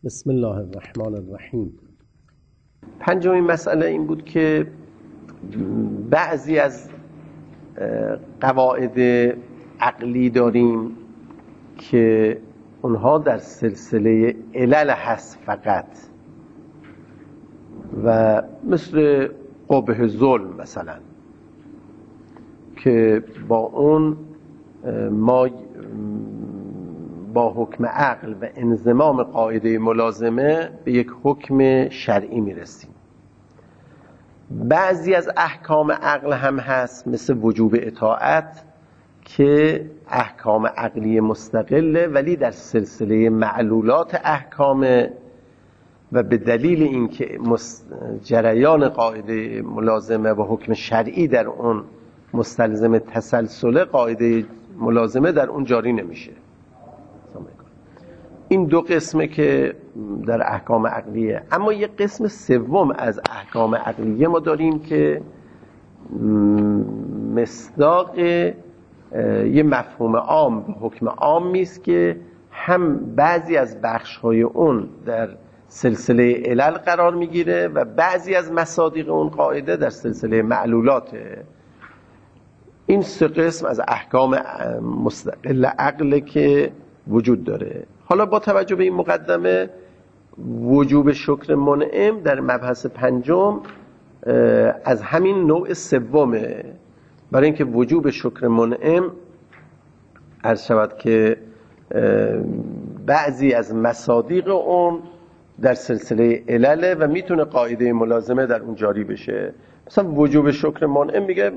بسم الله الرحمن الرحیم. پنجمین مسئله این بود که بعضی از قواعد عقلی داریم که اونها در سلسله علل هست فقط، و مثل قبح ظلم مثلا که با اون ما با حکم عقل و انضمام قاعده ملازمه به یک حکم شرعی میرسیم. بعضی از احکام عقل هم هست مثل وجوب اطاعت که احکام عقلی مستقله ولی در سلسله معلولات احکام، و به دلیل اینکه جریان قاعده ملازمه و حکم شرعی در اون مستلزم تسلسل، قاعده ملازمه در اون جاری نمیشه. این دو قسمه که در احکام عقلیه. اما یک قسم سوم از احکام عقلیه ما داریم که مصداق یه مفهوم عام به حکم عامی است که هم بعضی از بخش‌های اون در سلسله علل قرار میگیره و بعضی از مصادیق اون قاعده در سلسله معلولاته. این سه قسم از احکام مستقل عقل که وجود داره. حالا با توجه به این مقدمه، وجوب شکر منعم در مبحث پنجم از همین نوع سومه، برای اینکه وجوب شکر منعم عرض شود که بعضی از مصادیق اون در سلسله علله و میتونه قاعده ملازمه در اون جاری بشه. مثلا وجوب شکر منعم میگه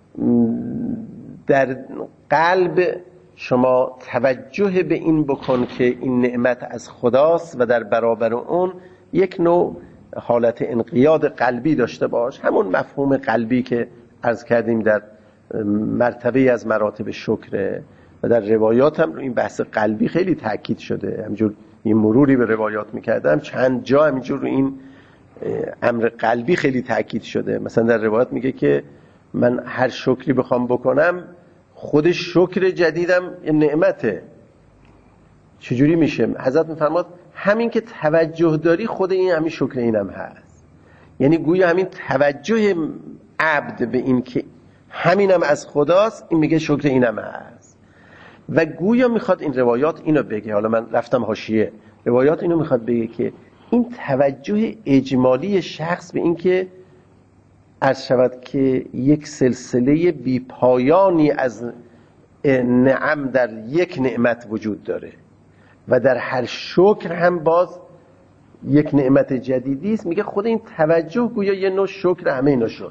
در قلب شما توجه به این بکن که این نعمت از خداست و در برابر اون یک نوع حالت انقیاد قلبی داشته باش. همون مفهوم قلبی که عرض کردیم در مرتبه از مراتب شکره و در روایات هم این بحث قلبی خیلی تاکید شده. همینجور این مروری به روایات میکردم، چند جا همینجور رو این امر قلبی خیلی تاکید شده. مثلا در روایات میگه که من هر شکری بخوام بکنم، خود شکر جدیدم یه نعمته. چجوری میشه؟ حضرت میفرماد همین که توجه داری خود این همین شکر اینم هست. یعنی گویا همین توجه عبد به این که همینم از خداست، این میگه شکر اینم هست. و گویا میخواد این روایات اینو بگه، حالا من رفتم حاشیه، روایات اینو میخواد بگه که این توجه اجمالی شخص به این که عرض شود که یک سلسله بی پایانی از نعم در یک نعمت وجود داره و در هر شکر هم باز یک نعمت جدیدی است. میگه خود این توجه گویا یه نوع شکر همه اینا شد.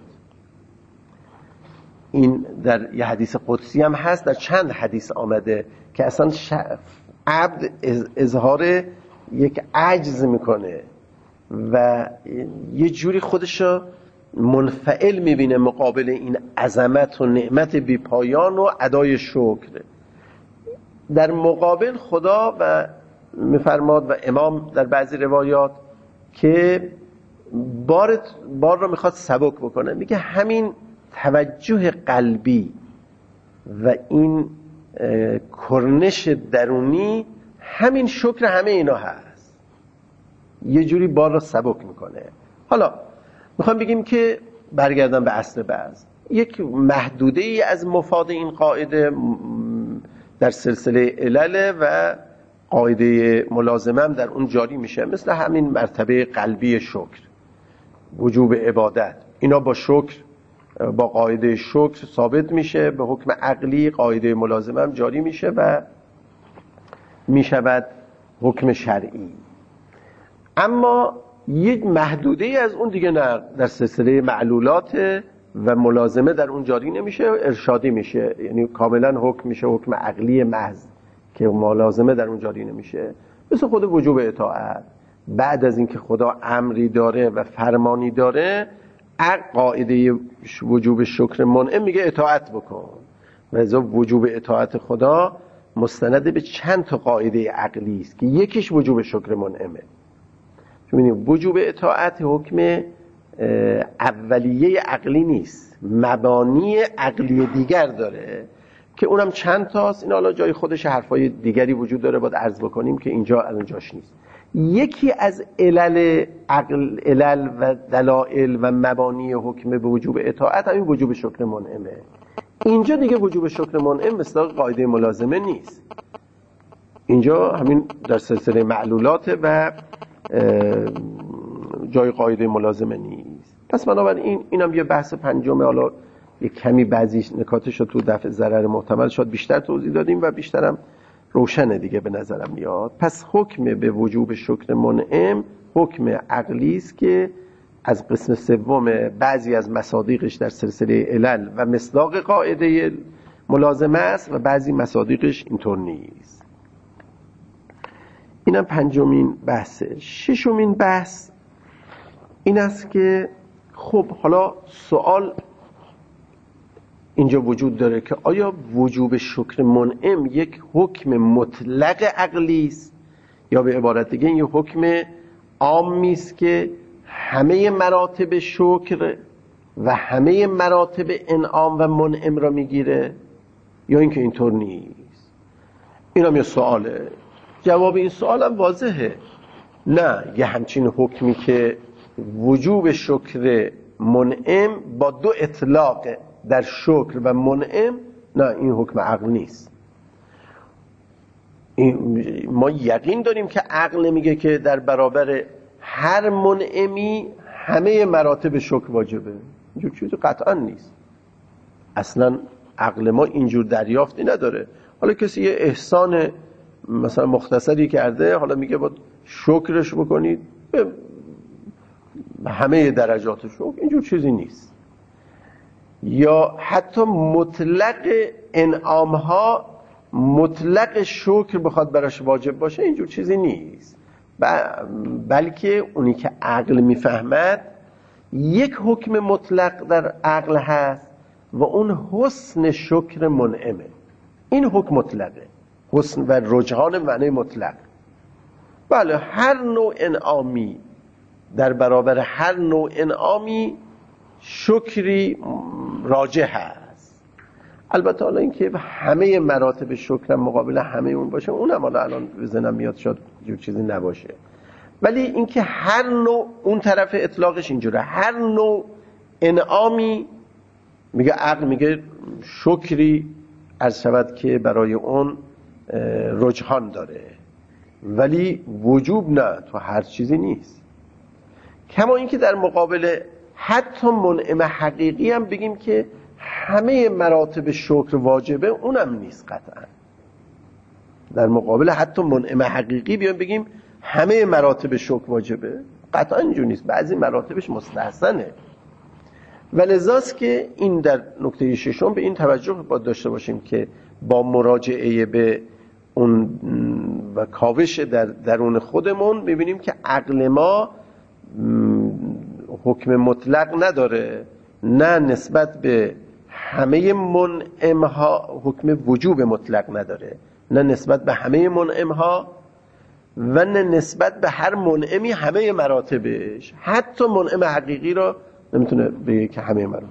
این در یه حدیث قدسی هم هست، در چند حدیث آمده که اصلا عبد اظهار یک عجز میکنه و یه جوری خودشو منفعل میبینه مقابل این عظمت و نعمت بی پایان و ادای شکر. در مقابل خدا و میفرماد و امام در بعضی روایات که بار رو میخواد سبک بکنه، میگه همین توجه قلبی و این کرنش درونی همین شکر همه اینا هست، یه جوری بار رو سبک میکنه. حالا میخوام بگیم که برگردم به اصل بحث، یک محدوده ای از مفاد این قاعده در سلسله علل و قاعده ملازمه هم در اون جاری میشه، مثل همین مرتبه قلبی شکر، وجوب عبادت، اینا با شکر، با قاعده شکر ثابت میشه، به حکم عقلی قاعده ملازمه هم جاری میشه و میشود حکم شرعی. اما یک محدوده ای از اون دیگه نه، در سلسله معلولات و ملازمه در اون جاری نمیشه، ارشادی میشه، یعنی کاملا حکم میشه حکم عقلی محض که ملازمه در اون جاری نمیشه. مثل خود وجوب اطاعت، بعد از اینکه خدا امری داره و فرمانی داره، قاعده وجوب شکر منعم میگه اطاعت بکن. و ازا وجوب اطاعت خدا مستند به چند تا قاعده عقلی است که یکیش وجوب شکر منعمه. چون وجوب اطاعت حکم اولیه عقلی نیست، مبانی عقلی دیگر داره که اونم چند تاست. این حالا جای خودش حرفای دیگری وجود داره، باید عرض بکنیم که اینجا الان جاش نیست. یکی از علل و دلائل و مبانی حکم به وجوب اطاعت همین وجوب شکر منعمه. اینجا دیگه وجوب شکر منعم مثل قاعده ملازمه نیست، اینجا همین در سلسله معلولات و جای قاعده ملازمه نیست. پس بنابراین اینم یه بحث پنجمه. حالا یه کمی بعضی نکاتش رو تو دفع ضرر محتمل شاید بیشتر توضیح دادیم و بیشترم روشنه دیگه به نظرم میاد. پس حکم به وجوب شکر منعم حکم عقلی است که از قسم سوم بعضی از مصادیقش در سلسله علل و مصداق قاعده ملازمه است و بعضی مصادیقش اینطور نیست. اینم پنجمین بحثه. ششمین بحث این است که خب حالا سوال اینجا وجود داره که آیا وجوب شکر منعم یک حکم مطلق عقلی است یا به عبارت دیگه این یک حکم عامی است که همه مراتب شکر و همه مراتب انعام و منعم را میگیره، یا اینکه اینطور نیست؟ اینم یه سواله. جواب این سوال هم واضحه، نه، یه همچین حکمی که وجوب شکر منعم با دو اطلاق در شکر و منعم، نه، این حکم عقل نیست. ما یقین داریم که عقل میگه که در برابر هر منعمی همه مراتب شکر واجبه. اینجور چیزی قطعا نیست، اصلا عقل ما اینجور دریافتی نداره. حالا کسی یه احسان مثلا مختصری کرده، حالا میگه باید شکرش بکنید به همه درجات شکر، اینجور چیزی نیست. یا حتی مطلق انعام ها مطلق شکر بخواد براش واجب باشه، اینجور چیزی نیست. بلکه اونی که عقل میفهمد یک حکم مطلق در عقل هست و اون حسن شکر منعمه. این حکم مطلقه، حسن و رجحان معنی مطلق. بله، هر نوع انعامی در برابر هر نوع انعامی شکری راجح هست. البته حالا اینکه همه مراتب شکر مقابل همه اون باشه، اونم حالا الان به ذهنم میاد شاید جور چیزی نباشه. ولی اینکه هر نوع، اون طرف اطلاقش اینجوره، هر نوع انعامی میگه عقل میگه شکری عرض شود که برای اون رجحان داره، ولی وجوب نه، تو هر چیزی نیست. کما اینکه در مقابل حتی منعم حقیقی هم بگیم که همه مراتب شکر واجبه، اونم نیست قطعا. در مقابل حتی منعم حقیقی بیان بگیم همه مراتب شکر واجبه، قطعا اینجور نیست، بعضی مراتبش مستحسنه. و لذاست که این در نکته ششم به این توجه باید داشته باشیم که با مراجعه به اون و کاوش در درون خودمون ببینیم که عقل ما حکم مطلق نداره، نه نسبت به همه منعمها حکم وجوب مطلق نداره، نه نسبت به همه منعمها و نه نسبت به هر منعمی همه مراتبش. حتی منعم حقیقی را نمیتونه بگه که همه مراتبش.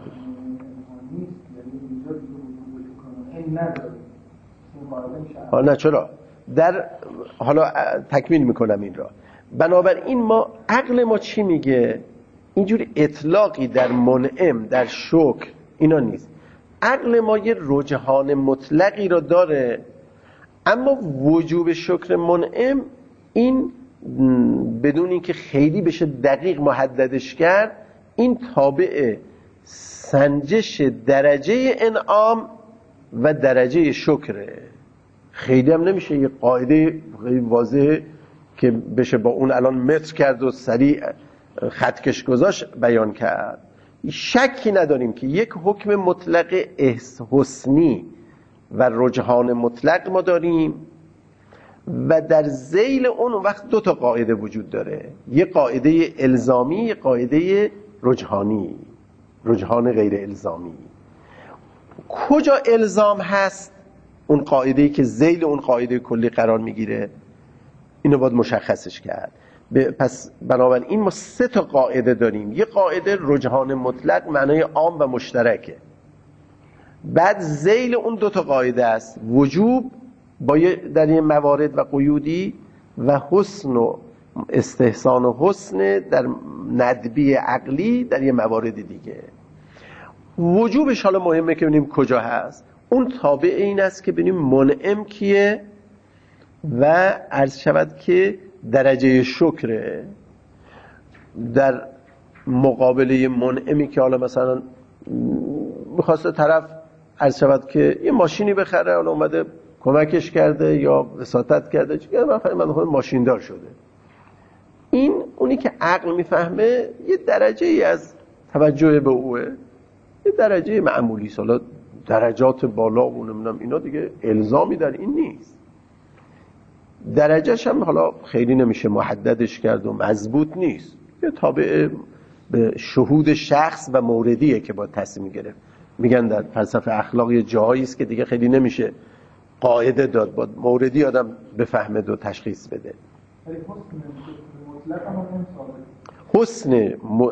نه چرا؟ حالا تکمیل میکنم این را. بنابراین ما عقل ما چی میگه؟ اینجوری اطلاقی در منعم در شکر اینا نیست. عقل ما یه رجحان مطلقی رو داره، اما وجوب شکر منعم این بدون اینکه خیلی بشه دقیق محددش کرد، این تابع سنجش درجه انعام و درجه شکره. خیلی هم نمیشه یه قاعده خیلی واضحه که بشه با اون الان متر کرد و سریع خطکش گذاشت بیان کرد. شکی نداریم که یک حکم مطلق حسنی و رجحان مطلق ما داریم و در ذیل اون وقت دو تا قاعده وجود داره، یه قاعده الزامی، یه قاعده رجحانی، رجحان غیر الزامی. کجا الزام هست اون قاعده‌ای که ذیل اون قاعده کلی قرار میگیره؟ اینو باید مشخصش کرد. پس بنابراین ما سه تا قاعده داریم. یه قاعده رجحان مطلق معنای عام و مشترکه، بعد ذیل اون دو تا قاعده است، وجوب با در این موارد و قیودی و حسن و استحسان و حسن در ندبی عقلی در یه موارد دیگه. وجوبش حالا مهمه که ببینیم کجا هست. اون تابع این است که ببینیم منعم کیه و عرض شود که درجه شکره در مقابله منعمی که حالا مثلا میخواسته طرف عرض شود که یه ماشینی بخره، حالا اومده کمکش کرده یا وساطت کرده، چون من ماشیندار شده. این اونی که عقل میفهمه یه درجه ای از توجه به اوه، یه درجه معمولی. حالا درجات بالا و نمیدونم اینا دیگه الزامی در این نیست. درجهش هم حالا خیلی نمیشه محددش کرد و مضبوط نیست، یه تابع به شهود شخص و موردیه که با تصمیم گرفت. میگن در فلسفه اخلاق یه جایی است که دیگه خیلی نمیشه قاعده داد، با موردی آدم بفهمه و تشخیص بده. حسن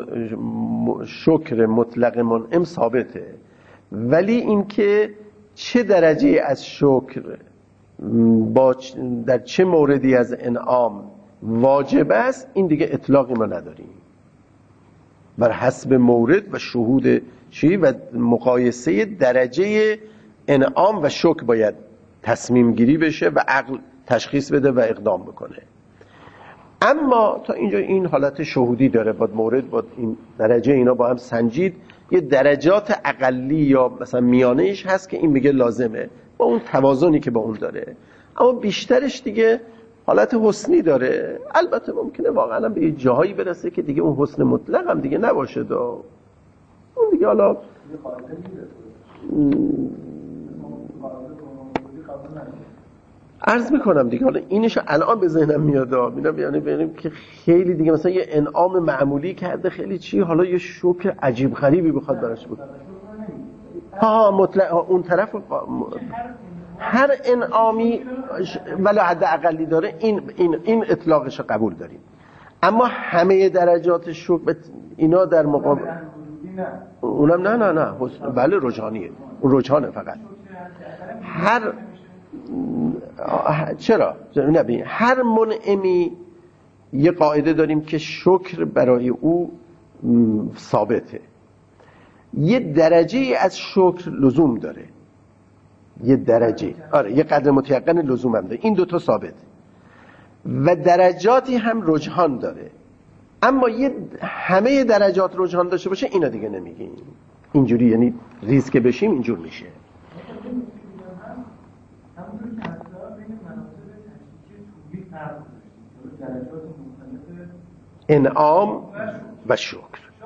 شکر مطلق منعم ثابته، ولی اینکه چه درجه از شکر در چه موردی از انعام واجب است، این دیگه اطلاقی ما نداریم. بر حسب مورد و شهود چی و مقایسه درجه انعام و شکر باید تصمیم گیری بشه و عقل تشخیص بده و اقدام بکنه. اما تا اینجا این حالت شهودی داره، با مورد با این درجه اینا با هم سنجید. یه درجات اقلی یا مثلا میانه‌ایش هست که این میگه لازمه با اون توازنی که با اون داره، اما بیشترش دیگه حالت حسنی داره. البته ممکنه واقعا به یه جاهایی برسه که دیگه اون حسن مطلق هم دیگه نباشه، اون دیگه حالا عرض میکنم دیگه. حالا اینشو الان به ذهنم میاد، یعنی ببینیم که خیلی دیگه مثلا یه انعام معمولی کرده خیلی چی، حالا یه شوک عجیب غریبی بخواد براش بود. مطلق اون طرف هر انعامی ولی حد اقلی داره، این اطلاقش رو قبول داریم. اما همه درجات شوک اینا در مقابل اونم نه بله رجحانیه، اون رجحانه فقط. چرا؟ نبین هر منعمی یه قاعده داریم که شکر برای او ثابته، یه درجه از شکر لزوم داره، یه درجه یه قدر متیقن لزوم هم داره، این دوتا ثابته و درجاتی هم رجحان داره. اما همه درجات رجحان داشته باشه اینا دیگه نمیگیم اینجوری، یعنی ریز که بشیم اینجور میشه. انعام و شکر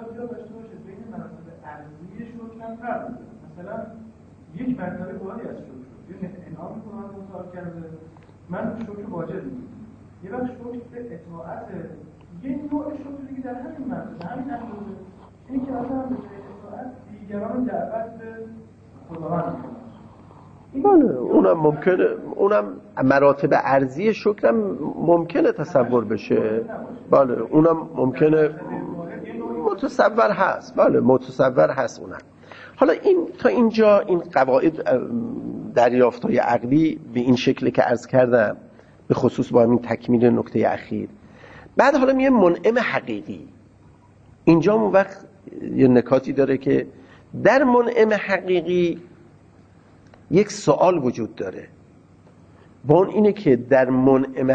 مثلا یک مرتبه بالایی از شکر، یه انعامی که من مصاحب کرده من شکر واجب می‌کنم، یه وقت شکر به اطاعت یه نوع شکر دیگه در همین مرتبه همین اندازه، این که مثلا به اطاعت دیگران دعوت به خداوند بله اونم ممکنه، اونم مراتب ارضی شکرم ممکنه تصور بشه. بله اونم ممکنه متصور هست، بله متصور هست اونم. حالا این تا اینجا این قواعد دریافت‌های عقلی به این شکلی که عرض کردم، به خصوص با همین تکمیل نکته اخیر. بعد حالا میگه منعم حقیقی. اینجا اون وقت یه نکاتی داره که در منعم حقیقی یک سوال وجود داره، با اون اینه که در منعم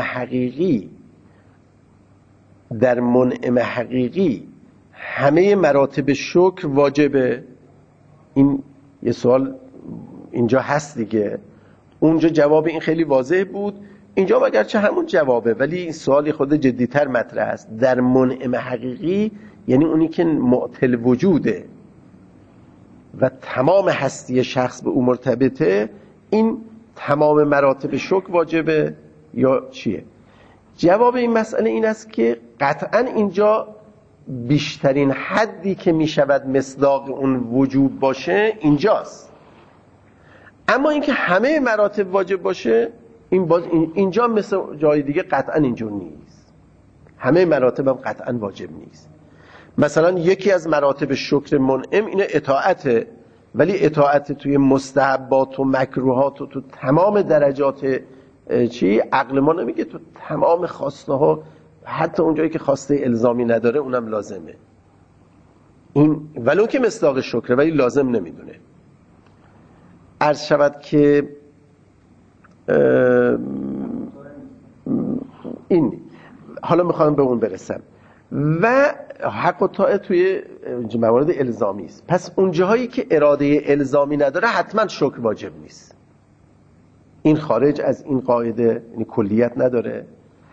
حقیقی همه مراتب شکر واجبه. این یه سوال اینجا هست دیگه. اونجا جواب این خیلی واضح بود، اینجا اگرچه همون جوابه ولی این سوالی خود جدیتر مطرح است. در منعم حقیقی یعنی اونی که معطل وجوده و تمام هستی شخص به او مرتبطه، این تمام مراتب شکر واجبه یا چیه؟ جواب این مسئله این است که قطعا اینجا بیشترین حدی که می شود مصداق اون وجوب باشه اینجاست. اما اینکه همه مراتب واجب باشه اینجا مثل جای دیگه قطعا اینجور نیست. همه مراتب هم قطعا واجب نیست. مثلا یکی از مراتب شکر منعم اینه اطاعته، ولی اطاعت توی مستحبات و مکروهات و تو تمام درجات عقل ما نمیگه تو تمام خواسته ها حتی اونجایی که خواسته الزامی نداره اونم لازمه. این ولو که مصداق شکره ولی لازم نمیدونه. عرض شود که این حالا میخوام به اون برسم. و حق و طاعه توی موارد الزامی است. پس اون جاهایی که اراده الزامی نداره حتما شکر واجب نیست. این خارج از این قاعده، یعنی کلیت نداره.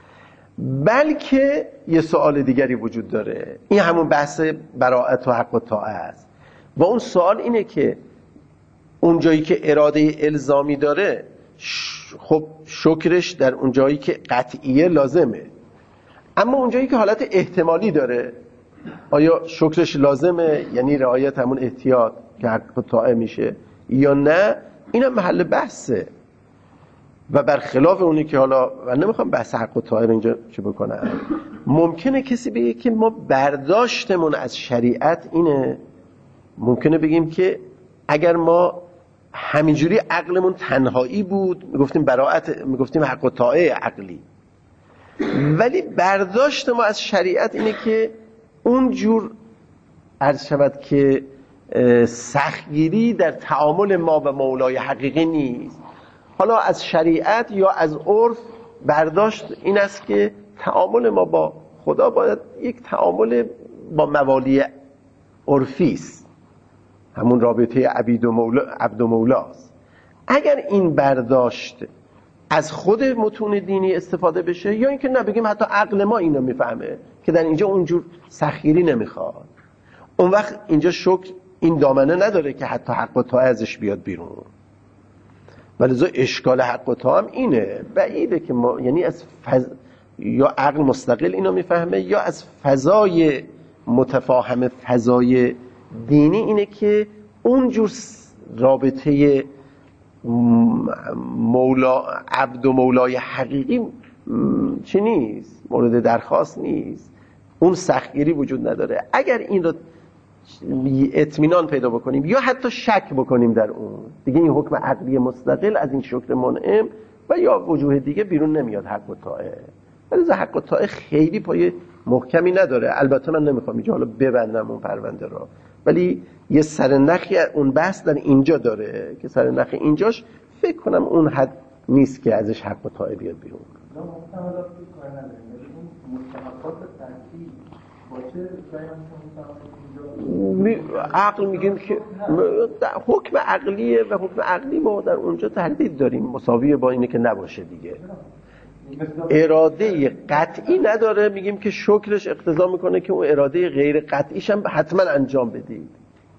بلکه یه سوال دیگری وجود داره، این همون بحث براءت و حق و طاعه است. و اون سوال اینه که اون جایی که اراده الزامی داره خب شکرش در اون جایی که قطعیه لازمه، اما اون جایی که حالت احتمالی داره آیا شکرش لازمه، یعنی رعایت همون احتیاط که حق و طاعه میشه یا نه، اینم محل بحثه. و برخلاف اونی که حالا من نمیخوام بحث حق و طاعه اینجا چه بکنم، ممکنه کسی بگه که ما برداشتمون از شریعت اینه، ممکنه بگیم که اگر ما همینجوری عقلمون تنهایی بود میگفتیم براءت، میگفتیم حق و طاعه عقلی، ولی برداشت ما از شریعت اینه که اونجور عرض شود که سختگیری در تعامل ما و مولای حقیقی نیست. حالا از شریعت یا از عرف برداشت این است که تعامل ما با خدا باید یک تعامل با موالی عرفی است، همون رابطه عبد و مولاست. اگر این برداشت از خود متون دینی استفاده بشه، یا اینکه نه بگیم حتی عقل ما اینو میفهمه که در اینجا اونجور سختگیری نمیخواد، اون وقت اینجا شکر این دامنه نداره که حتی حق و طاعه ازش بیاد بیرون. ولذا اشکال حق و طاعه هم اینه، بعیده که ما یعنی از یا عقل مستقل اینو میفهمه یا از فضای متفاهم فضای دینی اینه که اونجور رابطه عبد و مولای حقیقی چی نیست، مورد درخواست نیست، اون سختگیری وجود نداره. اگر این رو اطمینان پیدا بکنیم یا حتی شک بکنیم در اون، دیگه این حکم عقلی مستقل از این شکر منعم و یا وجوه دیگه بیرون نمیاد حق و طاعه. ولی حق و طاعه خیلی پای محکمی نداره. البته من نمیخوام اینجا حالا ببندم اون پرونده را، ولی یه سرنخی اون بحث در اینجا داره که سرنخ اینجاش فکر کنم اون حد نیست که ازش حق و طاعه بیاد بیرون. عقل میگیم که حکم عقلیه و حکم عقلی ما در اونجا تردید داریم، مساویه با اینه که نباشه دیگه. اراده قطعی نداره، میگیم که شکرش اقتضا میکنه که اون اراده غیر قطعیش هم حتما انجام بدید.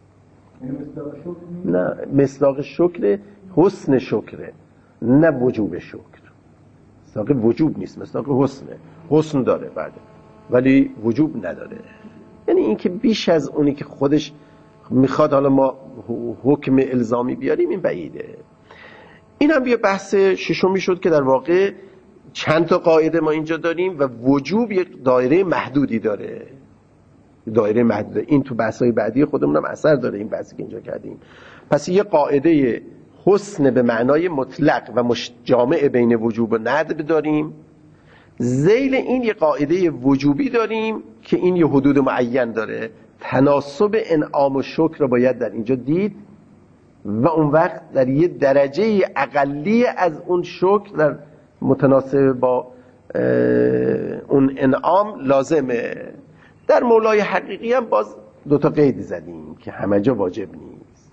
نه، مصداق شکر حسن شکره، نه وجوب شکر. مصداق وجوب نیست، مصداق حسنه، حسن داره بعد ولی وجوب نداره. یعنی این که بیش از اونی که خودش میخواد حالا ما حکم الزامی بیاریم این بعیده. این هم یه بحث ششمی شد که در واقع چند تا قاعده ما اینجا داریم و وجوب یک دایره محدودی داره. دایره محدوده. این تو بحث‌های بعدی خودمون هم اثر داره، این بحثی که اینجا کردیم. پس یه قاعده حسن به معنای مطلق و جامع بین وجوب و ندب داریم. ذیل این یه قاعده وجوبی داریم که این یه حدود معین داره. تناسب انعام و شکر رو باید در اینجا دید و اون وقت در یه درجه اقلی از اون شکر در متناسب با اون انعام لازمه. در مولای حقیقی هم باز دوتا قید زدیم که همه جا واجب نیست.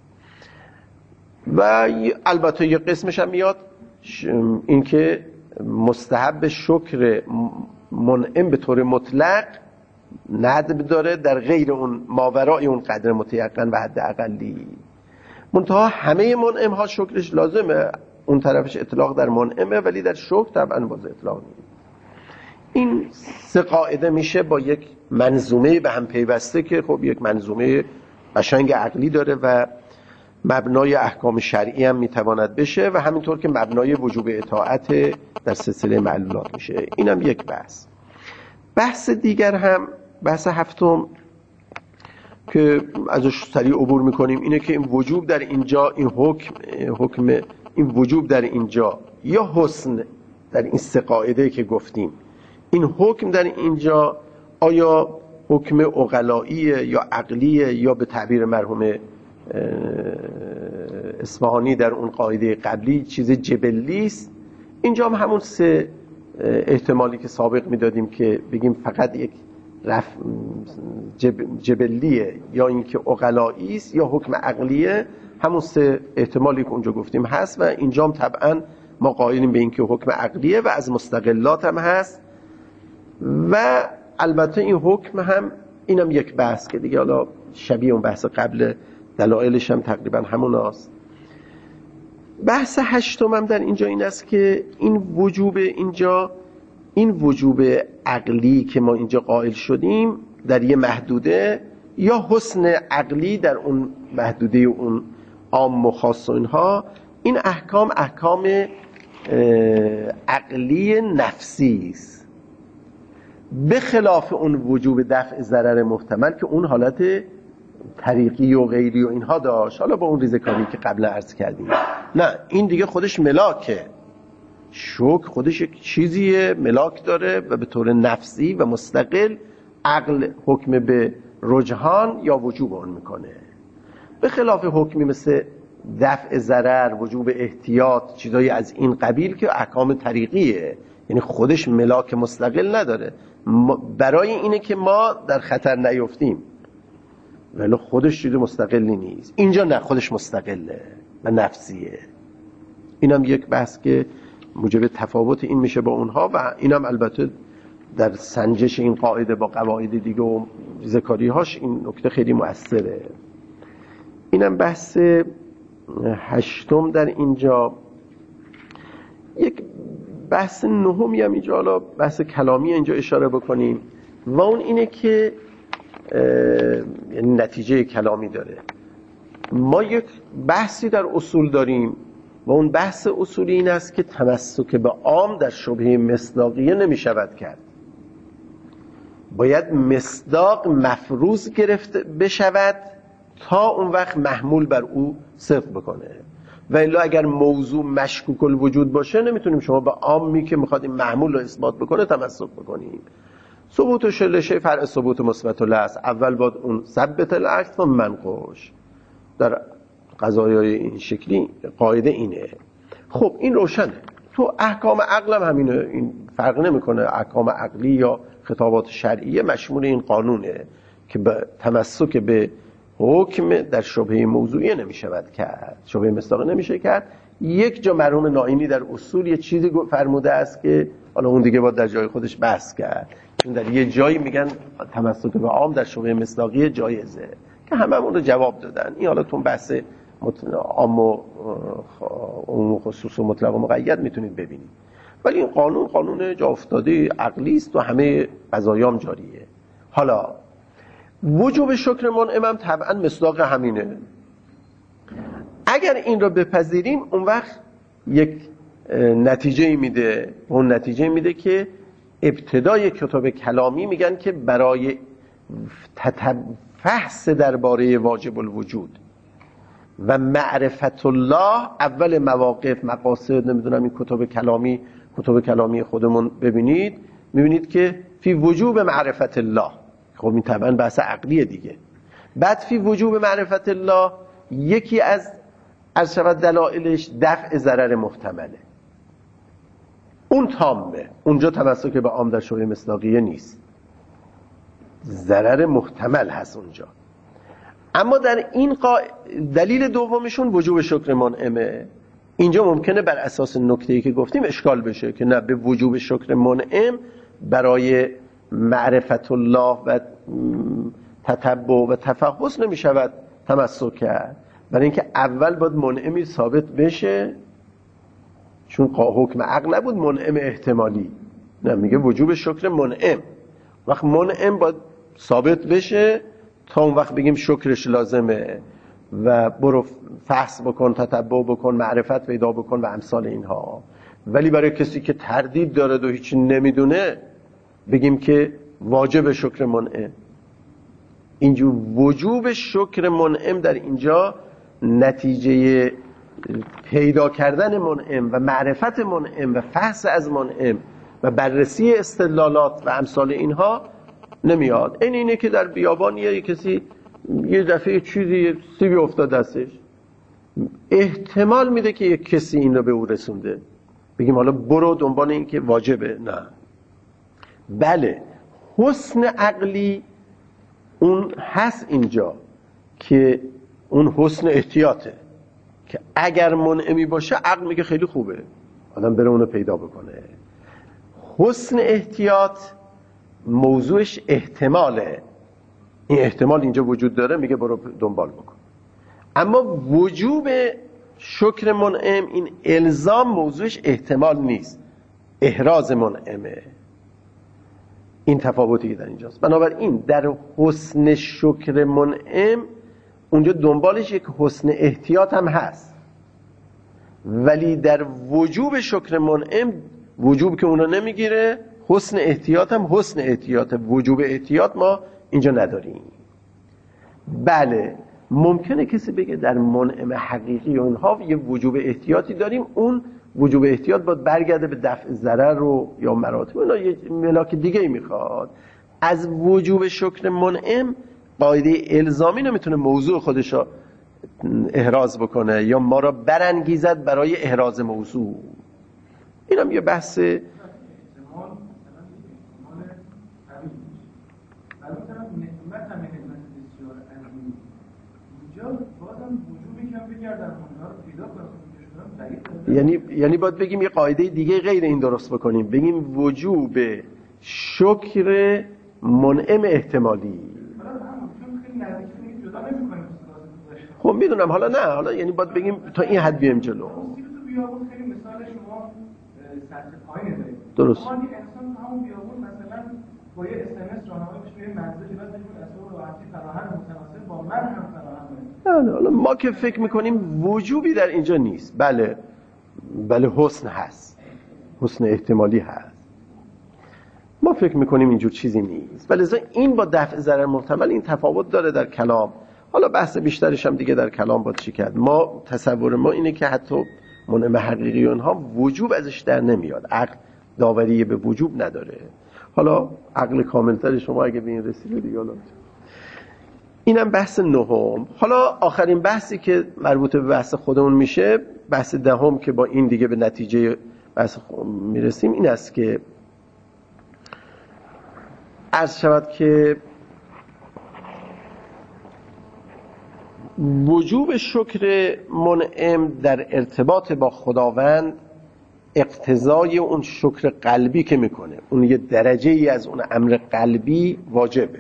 و البته یه قسمش هم میاد این که مستحب شکر منعم به طور مطلق ندب داره در غیر اون ماورای اون قدر متیقن و حد اقلی. منتها همه منعم ها شکرش لازمه، اون طرفش اطلاق در منعمه ولی در شکر طبعا باز اطلاق نیست. این سه قاعده میشه با یک منظومه به هم پیوسته که خب یک منظومه قشنگ عقلی داره و مبنای احکام شرعی هم میتواند بشه و همینطور که مبنای وجوب اطاعت در سلسله معلولات میشه. این هم یک بحث. بحث دیگر هم بحث هفتم که ازش سریع عبور میکنیم اینه که این وجوب در اینجا، این حکم این وجوب در اینجا یا حسن در این سه قاعده که گفتیم این حکم در اینجا آیا حکم عقلائیه یا عقلیه یا به تعبیر مرحوم اصفهانی در اون قاعده قبلی چیز جبلی است؟ اینجا هم همون سه احتمالی که سابق میدادیم که بگیم فقط یک جبلیه یا اینکه عقلایی است یا حکم عقلیه، همون سه احتمالی که اونجا گفتیم هست و اینجا هم طبعا ما قائلیم به اینکه حکم عقلیه و از مستقلات هم هست. و البته این حکم هم اینم یک بحث که دیگه حالا شبیه اون بحث قبل، دلایلش هم تقریبا همون هست. بحث هشتم هم در اینجا این است که این وجوب عقلی که ما اینجا قائل شدیم در یه محدوده یا حسن عقلی در اون محدوده اون عام و خاص و اینها، این احکام عقلی نفسی است، به خلاف اون وجوب دفع ضرر محتمل که اون حالت طریقی و غیری و اینها داشت، حالا با اون ریزکاری که قبلا عرض کردیم. نه، این دیگه خودش ملاکه، شوک خودش یک چیزیه، ملاک داره و به طور نفسی و مستقل عقل حکم به رجحان یا وجوب اون میکنه، به خلاف حکمی مثل دفع ضرر، وجوب احتیاط، چیزایی از این قبیل که احکام طریقیه، یعنی خودش ملاک مستقل نداره، برای اینه که ما در خطر نیفتیم، ولی خودش چیز مستقلی نیست. اینجا نه، خودش مستقله و نفسیه. اینم یک بحث که موجب تفاوت این میشه با اونها و اینم البته در سنجش این قاعده با قواعد دیگه و ذکاریهاش این نکته خیلی مؤثره. اینم بحث هشتم در اینجا. یک بحث نهمی هم اینجا، حالا بحث کلامی اینجا اشاره بکنیم و اون اینه که یعنی نتیجه کلامی داره. ما یک بحثی در اصول داریم و اون بحث اصولی این است که تمسک به عام در شبهه مصداقیه نمی شود کرد، باید مصداق مفروض گرفته بشود تا اون وقت محمول بر او صدق بکنه، و الا اگر موضوع مشکوک الوجود باشه نمیتونیم شما به عامی که میخواد این محمول رو اثبات بکنه تمسک بکنیم. ثبوت شلشه فرع ثبوت مثبت الاصل، اول باید اون ثبت العکس و منقوش. در قضایای این شکلی قاعده اینه. خب این روشنه، تو احکام عقل هم همینه، این فرق نمیکنه، احکام عقلی یا خطابات شرعیه مشمول این قانونه که به تمسک به حکم در شبهه موضوعی نمیشود کرد، شبهه مصداقی نمیشه کرد. یک جا مرحوم نائینی در اصول یه چیزی فرموده است که حالا اون دیگه باید در جای خودش بحث کرد، چون در یه جایی میگن تمسک به عام در شبهه مصداقی جایزه که هممون رو جواب دادن. این حالا تو بحث عام و خصوص و مطلق و مقید میتونید ببینید، ولی این قانون جا افتاده عقلی است و همه قضایام جاریه. حالا وجوب شکر منعم هم طبعا مصداق همینه. اگر این رو بپذیریم اون وقت یک نتیجه میده، اون نتیجه میده که ابتدای کتاب کلامی میگن که برای فحص درباره واجب الوجود و معرفت الله اول مواقف مقاصد، نمیدونم این کتاب کلامی خودمون ببینید، میبینید که فی وجوب معرفت الله، خب این طبعا بحث عقلیه دیگه. بعد فی وجوب معرفت الله یکی از شود دلایلش دفع ضرر محتمله، اون تامه، اونجا تمسک به عام در شبهه مصداقیه نیست، ضرر محتمل هست اونجا. اما در این دلیل دومشون وجوب شکر منعمه. اینجا ممکنه بر اساس نکته‌ای که گفتیم اشکال بشه که نه، به وجوب شکر منعم برای معرفت الله و تتبع و تفحص نمی شود تمسک کرد، برای اینکه اول باید منعمی ثابت بشه، چون حکم عقل نبود منعم احتمالی، نه میگه وجوب شکر منعم. وقت منعم باید ثابت بشه تا اون وقت بگیم شکرش لازمه و برو فحص بکن، تتبع بکن، معرفت پیدا بکن و امثال اینها. ولی برای کسی که تردید داره و هیچی نمیدونه بگیم که واجب شکر منعم. اینجور وجوب شکر منعم در اینجا نتیجه پیدا کردن منعم و معرفت منعم و فحص از منعم و بررسی استدلالات و امثال اینها نمیاد. اینه که در بیابان یه کسی یه دفعه چیزی سیبی افتاد دستش، احتمال میده که یک کسی این رو به او رسونده، بگیم حالا برو دنبال این که واجبه. نه، بله حسن عقلی اون هست اینجا که اون حسن احتیاطه که اگر منعمی باشه عقل میگه خیلی خوبه آدم بره اونو پیدا بکنه. حسن احتیاط موضوعش احتماله، این احتمال اینجا وجود داره میگه برو دنبال بکن. اما وجوب شکر منعم این الزام موضوعش احتمال نیست، احراز منعمه. این تفاوتی که در اینجاست. بنابراین در حسن شکر منعم اونجا دنبالش یک حسن احتیاط هم هست، ولی در وجوب شکر منعم وجوب که اونو نمیگیره، حسن احتیاط هم حسن احتیاط، وجوب احتیاط ما اینجا نداریم. بله ممکنه کسی بگه در منعم حقیقی اونها یه وجوب احتیاطی داریم، اون وجوب احتیاط باید برگرده به دفع ضرر رو یا مراتب، اونا یه ملاک دیگه میخواد. از وجوب شکر منعم قاعده الزامی نمیتونه موضوع خودش رو احراز بکنه یا ما را برانگیزد برای احراز موضوع. اینم یه بحث یعنی باید بگیم یه قاعده دیگه غیر این درست بکنیم، بگیم وجوب شکر منعم احتمالی. خب میدونم، حالا نه، حالا یعنی باید بگیم تا این حد بیایم جلو. درست. انسان همون بیابون مثلا با یه SMS راهنمایی بشه به منزلی بعد بگیم اصلا راحتی فراهم متناسب با من هم فراهم نه. حالا ما که فکر میکنیم وجوبی در اینجا نیست. بله حسن هست، حسن احتمالی هست، ما فکر میکنیم اینجور چیزی نیست. ولی این با دفع ضرر محتمل این تفاوت داره در کلام. حالا بحث بیشترش هم دیگه در کلام باید چی کرد. ما تصور ما اینه که حتی منعم حقیقی اونها وجوب ازش در نمیاد، عقل داوری به وجوب نداره. حالا عقل کاملتر شما اگه به این رسیده دیگه. حالا اینم بحث نهم. حالا آخرین بحثی که مربوط به بحث خودمون میشه، بحث دهم که با این دیگه به نتیجه بحث میرسیم، این است که عرض شود که وجوب شکر منعم در ارتباط با خداوند اقتضای اون شکر قلبی که میکنه، اون یه درجه ای از اون امر قلبی واجبه.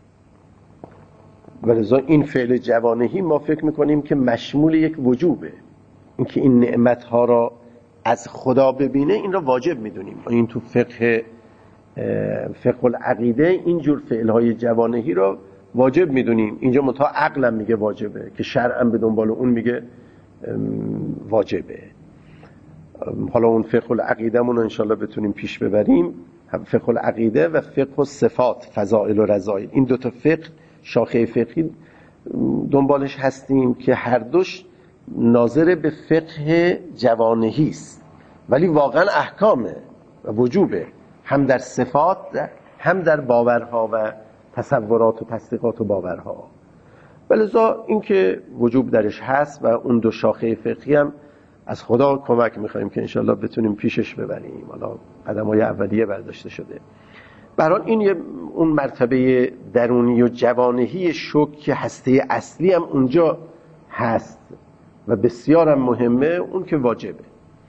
ولذا این فعل جوانهی ما فکر میکنیم که مشمول یک وجوبه، اینکه این نعمتها را از خدا ببینه این را واجب میدونیم. این تو فقه العقیده اینجور فعلهای جوانهی را واجب میدونیم. اینجا متا عقلم میگه واجبه که شرعا به دنبال اون میگه واجبه. حالا اون فقه العقیده مون رو انشالله بتونیم پیش ببریم، فقه العقیده و فقه الصفات، فضائل و رذائل، این دوتا فقه شاخه فقهی دنبالش هستیم که هر دوش ناظر به فقه جوانهی است، ولی واقعا احکامه و وجوبه، هم در صفات هم در باورها و تصورات و تصدیقات و باورها. ولذا این که وجوب درش هست و اون دو شاخه فقهی هم از خدا کمک میخواییم که انشالله بتونیم پیشش ببریم. حالا قدم‌های اولیه برداشته شده. برحال این اون مرتبه درونی و جوانهی شک که هسته اصلی هم اونجا هست و بسیار هم مهمه، اون که واجبه.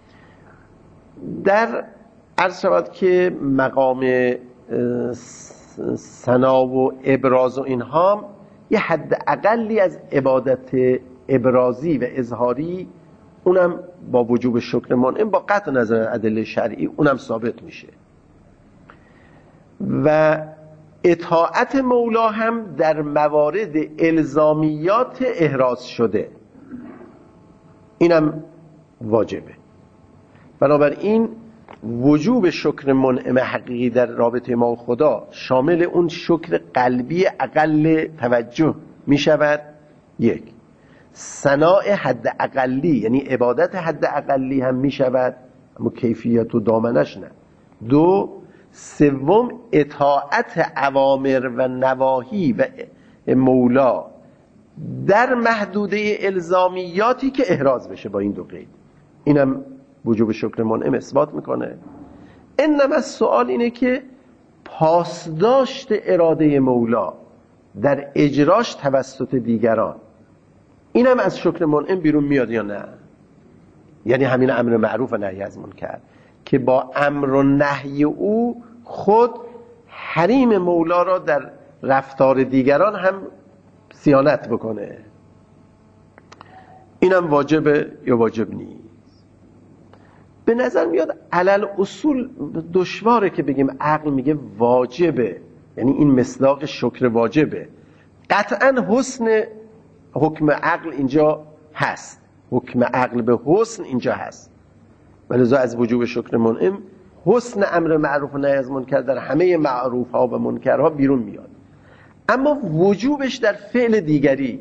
در عرض شود که مقام ثنا و ابراز و اینها یه حد اقلی از عبادت ابرازی و اظهاری اونم با وجوب شکر منعم با قطع نظر ادله شرعی اونم ثابت میشه. و اطاعت مولا هم در موارد الزامیات احراز شده اینم واجبه. بنابراین وجوب شکر منعم حقیقی در رابطه ما و خدا شامل اون شکر قلبی اقل توجه می شود. یک، ثناء حد اقلی یعنی عبادت حد اقلی هم می شود، اما کیفیت و دامنش نه. دو، سوم اطاعت اوامر و نواهی و مولا در محدوده الزامیاتی که احراز بشه با این دو قید. اینم وجوب شکر منعم اثبات میکنه. انما السؤال اینه که پاسداشت اراده مولا در اجراش توسط دیگران، اینم از شکر منعم بیرون میاد یا نه؟ یعنی همین امر معروف و نهی از منکر که با امر و نهی او خود حریم مولا را در رفتار دیگران هم صیانت بکنه، اینم واجبه یا واجب نیست؟ به نظر میاد علل اصول دشواره که بگیم عقل میگه واجبه، یعنی این مصداق شکر واجبه. قطعا حسن حکم عقل اینجا هست، حکم عقل به حسن اینجا هست، ولذا از وجوب شکر منعم حسن امر معروف و نهی از منکر در همه معروف ها و منکرها بیرون میاد. اما وجوبش در فعل دیگری،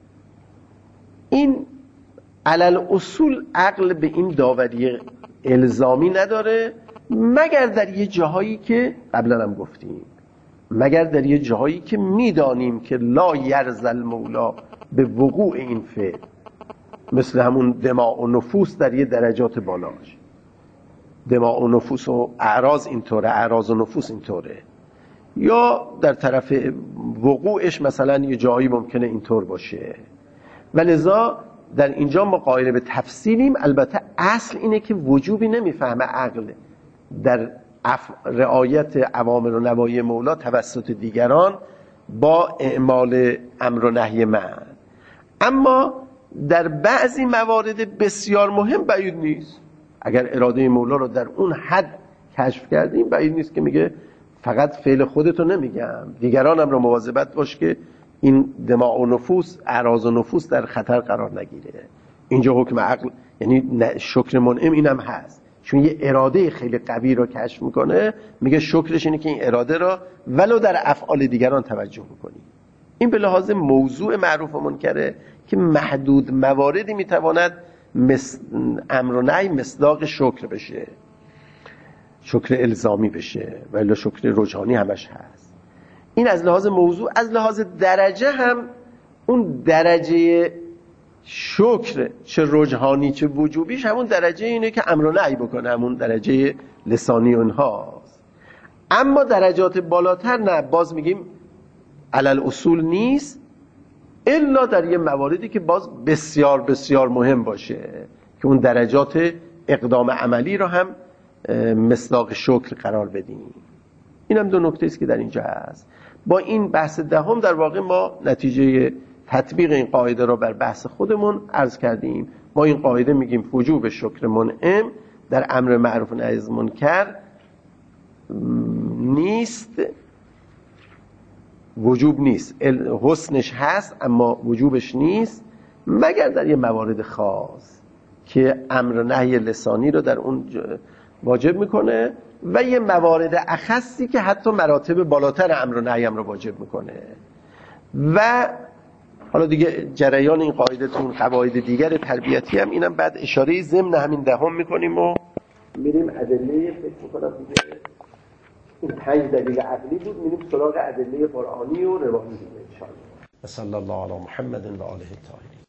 این علل اصول عقل به این داوری الزامی نداره، مگر در یه جاهایی که قبلا هم گفتیم، مگر در یه جاهایی که میدانیم که لا یرضی المولا به وقوع این فعل، مثل همون دماء و نفوس در یه درجات بالاش. دماء و نفوس و اعراض اینطوره، اعراض و نفوس اینطوره، یا در طرف وقوعش مثلا یه جایی ممکنه اینطور باشه. ولذا در اینجا ما قائل به تفصیلیم. البته اصل اینه که وجوبی نمیفهمه عقل در رعایت اوامر و نواهی مولا توسط دیگران با اعمال امر و نهی من. اما در بعضی موارد بسیار مهم بعید نیست، اگر اراده مولا رو در اون حد کشف کردیم بعید نیست که میگه فقط فعل خودتو نمیگم، دیگرانم رو مواظبت باش که این دماء و نفوس، اعراض و نفوس در خطر قرار نگیره. اینجا حکم عقل یعنی شکر منعم اینم هست، چون یه اراده خیلی قوی رو کشف میکنه، میگه شکرش اینه که این اراده را ولو در افعال دیگران توجه بکنی. این به لحاظ موضوع معروف و منکره که محدود مواردی میتواند امر و نهی مصداق شکر بشه، شکر الزامی بشه، ولی شکر رجحانی همش هست. این از لحاظ موضوع. از لحاظ درجه هم اون درجه شکر چه رجحانی چه وجوبیش همون درجه اینه که امر و نهی بکنه، همون درجه لسانی اونهاست. اما درجات بالاتر نه، باز میگیم علل اصول نیست الا در یه مواردی که باز بسیار بسیار مهم باشه که اون درجات اقدام عملی رو هم مصداق شکر قرار بدیم. این هم دو نکته است که در اینجا هست. با این بحث دهم در واقع ما نتیجه تطبیق این قاعده را بر بحث خودمون عرض کردیم. ما این قاعده میگیم وجوب شکر منعم در امر معروف و نهی از منکر نیست، وجوب نیست، حسنش هست اما وجوبش نیست، مگر در یه موارد خاص که امر نهی لسانی رو در اون واجب میکنه و یه موارد اخصی که حتی مراتب بالاتر امر نهی هم رو واجب میکنه. و حالا دیگه جریان این قاعده تو قواعد دیگر تربیتی هم اینم بعد اشاره ضمن همین دهم میکنیم و میریم ادله. فکر میکنم دیگه این 5 دلیل عقلی بود، میریم سراغ ادله قرآنی و روایی دیگه ان شاء الله. صلی الله علی محمد و آله الطاهرین.